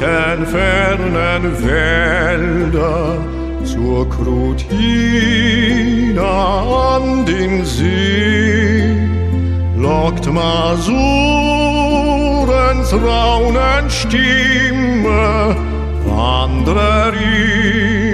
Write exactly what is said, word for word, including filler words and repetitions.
weiten, fernen Wälder zur Krutina an den See, lockt Masurens Raunenstimme, Wanderin.